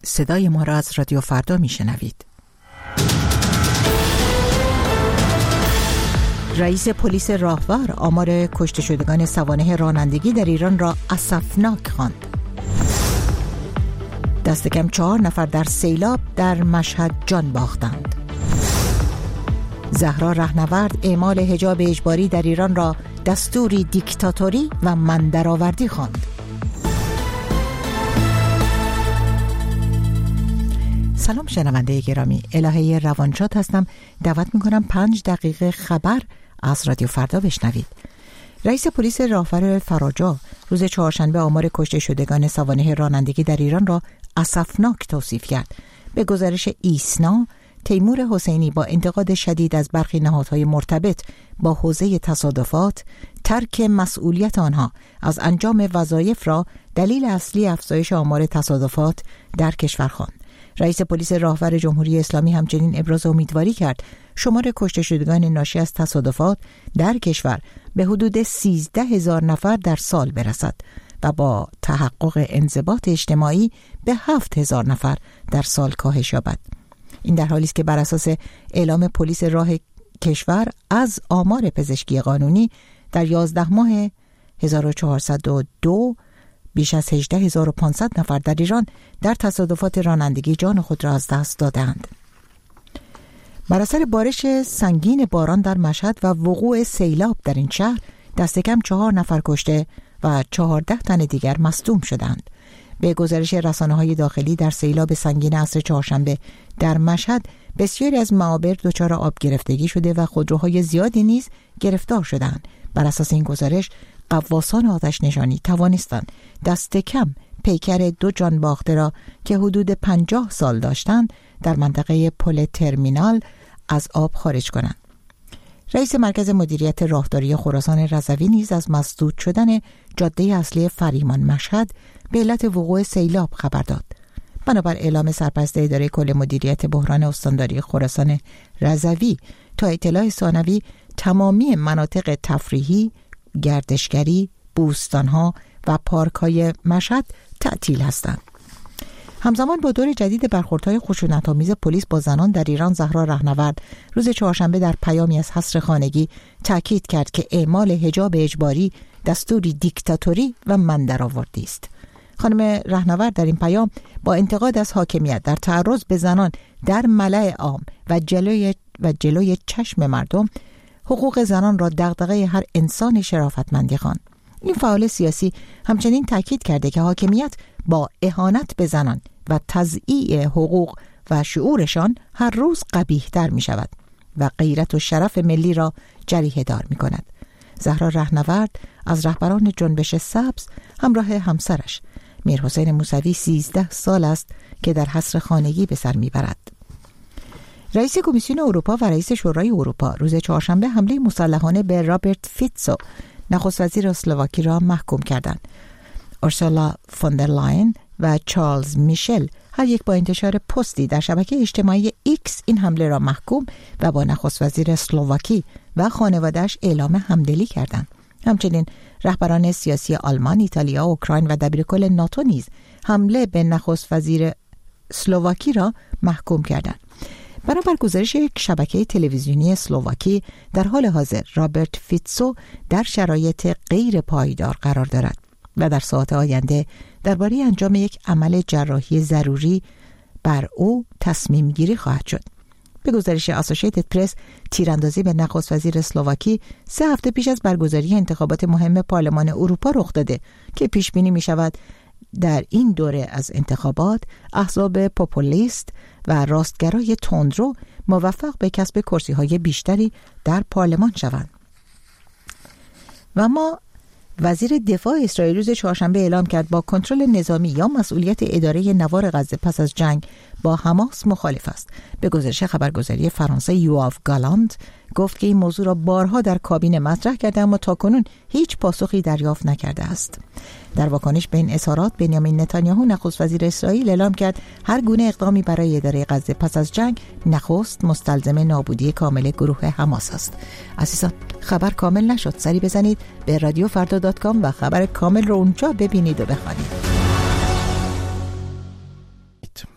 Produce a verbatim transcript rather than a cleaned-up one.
صدای ما را از رادیو فردا میشنوید. رئیس پلیس راهور آمار کشته شدگان سوانح رانندگی در ایران را اسفناک خواند. دست کم چهار نفر در سیلاب در مشهد جان باختند. زهرا رهنورد اعمال حجاب اجباری در ایران را دستوری دیکتاتوری و مندرآوردی خواند. سلام شنونده گرامی، الهه روانشاد هستم. دعوت میکنم پنج دقیقه خبر از رادیو فردا بشنوید. رئیس پلیس راهور فراجا روز چهارشنبه آمار کشته شدگان سوانح رانندگی در ایران را اسفناک توصیف کرد. به گزارش ایسنا، تیمور حسینی با انتقاد شدید از برخی نهادهای مرتبط با حوزه تصادفات، ترک مسئولیت آنها از انجام وظایف را دلیل اصلی افزایش آمار تصادفات در کشور خواند. رئیس پلیس راهور جمهوری اسلامی همچنین ابراز امیدواری کرد شمار کشته شدگان ناشی از تصادفات در کشور به حدود سیزده هزار نفر در سال برسد و با تحقق انضباط اجتماعی به هفت هزار نفر در سال کاهش یابد. این در حالی است که بر اساس اعلام پلیس راه کشور از آمار پزشکی قانونی در یازده ماه هزار و چهارصد و دو بیش از هجده هزار و پانصد نفر در ایران در تصادفات رانندگی جان خود را از دست دادند. بر اثر بارش سنگین باران در مشهد و وقوع سیلاب در این شهر دست کم چهار نفر کشته و چهارده تن دیگر مصدوم شدند. به گزارش رسانه‌های داخلی در سیلاب سنگین عصر چهارشنبه در مشهد بسیاری از معابر دچار آب گرفتگی شده و خودروهای زیادی نیز گرفتار شدند. بر اساس این گزارش غواصان آتش نشانی توانستند دست کم پیکر دو جان باخته را که حدود پنجاه سال داشتند در منطقه پل ترمینال از آب خارج کنند. رئیس مرکز مدیریت راهداری خراسان رضوی نیز از مسدود شدن جاده اصلی فریمان مشهد به علت وقوع سیلاب خبر داد. بنابر اعلام سرپرست اداره کل مدیریت بحران استانداری خراسان رضوی، تا اطلاع ثانوی تمامی مناطق تفریحی، گردشگری، بوستانها و پارک‌های مشهد تعطیل هستند. همزمان با دور جدید برخوردهای خشونت‌آمیز پلیس با زنان در ایران، زهرا رهنورد روز چهارشنبه در پیامی از حصر خانگی تاکید کرد که اعمال حجاب اجباری دستوری دیکتاتوری و مندرآوردی است. خانم رهنورد در این پیام با انتقاد از حاکمیت در تعرض به زنان در ملأ عام و جلوی و جلوی چشم مردم حقوق زنان را دغدغه هر انسان شرافتمندی خواند. این فعال سیاسی همچنین تاکید کرده که حاکمیت با اهانت به زنان و تضییع حقوق و شعورشان هر روز قبیح‌تر می شود و غیرت و شرف ملی را جریحه دار می کند. زهرا رهنورد از رهبران جنبش سبز همراه همسرش میرحسین موسوی سیزده سال است که در حصر خانگی به سر می برد. رئیس کمیسیون اروپا و رئیس شورای اروپا روز چهارشنبه حمله مسلحانه به رابرت فیتسو، نخست وزیر اسلواکی را محکوم کردند. اورسولا فوندرلاین و چارلز میشل هر یک با انتشار پستی در شبکه اجتماعی ایکس این حمله را محکوم و با نخست وزیر اسلواکی و خانواده‌اش اعلام همدلی کردند. همچنین رهبران سیاسی آلمان، ایتالیا، اوکراین و دبیرکل ناتو نیز حمله به نخست وزیر اسلواکی را محکوم کردند. بنابر گزارش یک شبکه تلویزیونی اسلواکی، در حال حاضر رابرت فیتسو در شرایط غیر پایدار قرار دارد و در ساعات آینده درباره انجام یک عمل جراحی ضروری بر او تصمیم گیری خواهد شد. به گزارش اسوسییتد پرس، تیراندازی به نخست وزیر اسلواکی سه هفته پیش از برگزاری انتخابات مهم پارلمان اروپا رخ داده که پیش بینی می شود در این دوره از انتخابات احزاب پوپولیست و راستگرای تندرو موفق به کسب کرسی‌های بیشتری در پارلمان شوند. و ما وزیر دفاع اسرائیل روز چهارشنبه اعلام کرد با کنترل نظامی یا مسئولیت اداره نوار غزه پس از جنگ با حماس مخالف است. به گزارش خبرگزاری فرانسه یواف گالانت گفت که این موضوع را بارها در کابینه مطرح کرده اما تاکنون هیچ پاسخی دریافت نکرده است. در واکنش به این اظهارات، بنیامین نتانیاهو نخست وزیر اسرائیل اعلام کرد هر گونه اقدامی برای اداره غزه پس از جنگ نخست مستلزم نابودی کامل گروه حماس است. عزیزان، خبر کامل نشد، سری بزنید به رادیو فردا دات کام و خبر کامل رو اونجا ببینید و بخوانید.